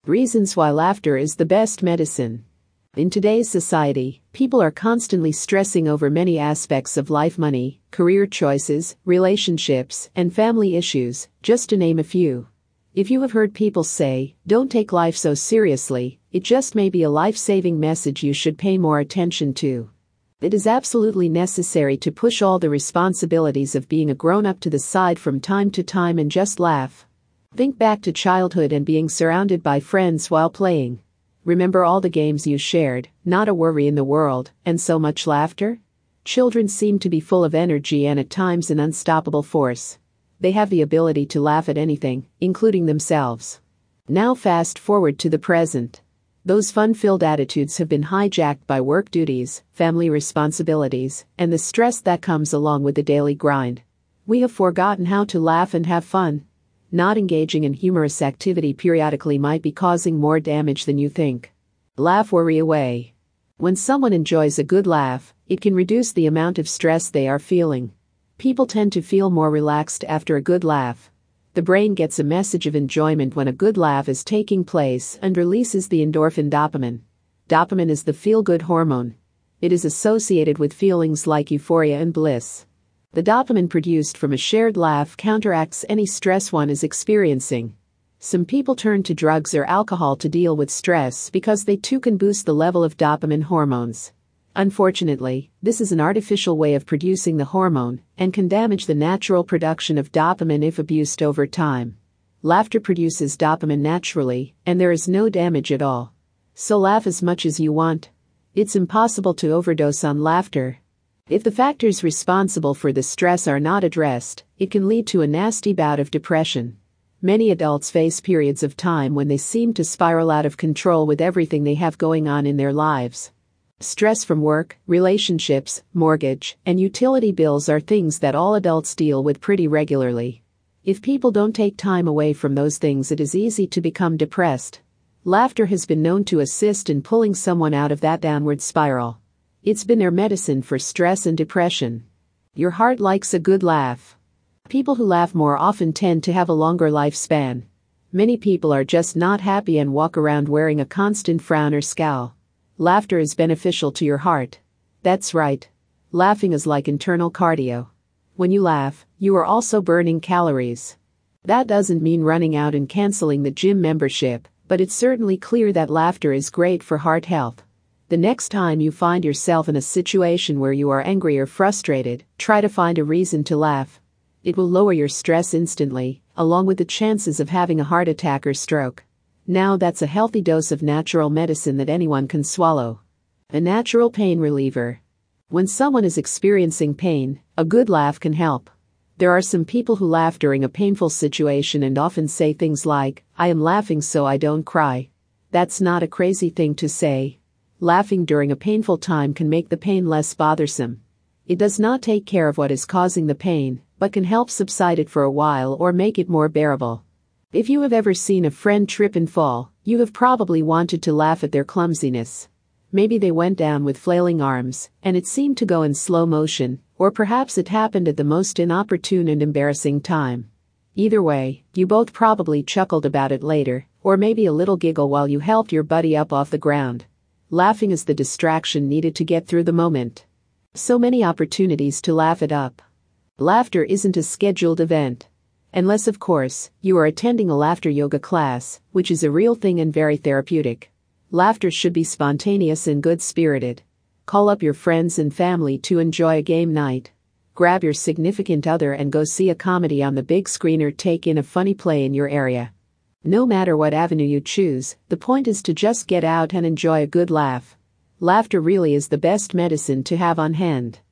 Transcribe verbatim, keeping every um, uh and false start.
Reasons why laughter is the best medicine. In today's society, people are constantly stressing over many aspects of life: money, career choices, relationships, and family issues, just to name a few. If you have heard people say, "Don't take life so seriously," it just may be a life-saving message you should pay more attention to. It is absolutely necessary to push all the responsibilities of being a grown-up to the side from time to time and just laugh. Think back to childhood and being surrounded by friends while playing. Remember all the games you shared, not a worry in the world, and so much laughter? Children seem to be full of energy and at times an unstoppable force. They have the ability to laugh at anything, including themselves. Now fast forward to the present. Those fun-filled attitudes have been hijacked by work duties, family responsibilities, and the stress that comes along with the daily grind. We have forgotten how to laugh and have fun. Not engaging in humorous activity periodically might be causing more damage than you think. Laugh worry away. When someone enjoys a good laugh, it can reduce the amount of stress they are feeling. People tend to feel more relaxed after a good laugh. The brain gets a message of enjoyment when a good laugh is taking place and releases the endorphin dopamine. Dopamine is the feel-good hormone. It is associated with feelings like euphoria and bliss. The dopamine produced from a shared laugh counteracts any stress one is experiencing. Some people turn to drugs or alcohol to deal with stress because they too can boost the level of dopamine hormones. Unfortunately, this is an artificial way of producing the hormone and can damage the natural production of dopamine if abused over time. Laughter produces dopamine naturally, and there is no damage at all. So laugh as much as you want. It's impossible to overdose on laughter. If the factors responsible for the stress are not addressed, it can lead to a nasty bout of depression. Many adults face periods of time when they seem to spiral out of control with everything they have going on in their lives. Stress from work, relationships, mortgage, and utility bills are things that all adults deal with pretty regularly. If people don't take time away from those things, it is easy to become depressed. Laughter has been known to assist in pulling someone out of that downward spiral. It's been their medicine for stress and depression. Your heart likes a good laugh. People who laugh more often tend to have a longer lifespan. Many people are just not happy and walk around wearing a constant frown or scowl. Laughter is beneficial to your heart. That's right. Laughing is like internal cardio. When you laugh, you are also burning calories. That doesn't mean running out and canceling the gym membership, but it's certainly clear that laughter is great for heart health. The next time you find yourself in a situation where you are angry or frustrated, try to find a reason to laugh. It will lower your stress instantly, along with the chances of having a heart attack or stroke. Now that's a healthy dose of natural medicine that anyone can swallow. A natural pain reliever. When someone is experiencing pain, a good laugh can help. There are some people who laugh during a painful situation and often say things like, "I am laughing so I don't cry." That's not a crazy thing to say. Laughing during a painful time can make the pain less bothersome. It does not take care of what is causing the pain, but can help subside it for a while or make it more bearable. If you have ever seen a friend trip and fall, you have probably wanted to laugh at their clumsiness. Maybe they went down with flailing arms, and it seemed to go in slow motion, or perhaps it happened at the most inopportune and embarrassing time. Either way, you both probably chuckled about it later, or maybe a little giggle while you helped your buddy up off the ground. Laughing is the distraction needed to get through the moment. So many opportunities to laugh it up. Laughter isn't a scheduled event. Unless, of course, you are attending a laughter yoga class, which is a real thing and very therapeutic. Laughter should be spontaneous and good-spirited. Call up your friends and family to enjoy a game night. Grab your significant other and go see a comedy on the big screen or take in a funny play in your area. No matter what avenue you choose, the point is to just get out and enjoy a good laugh. Laughter really is the best medicine to have on hand.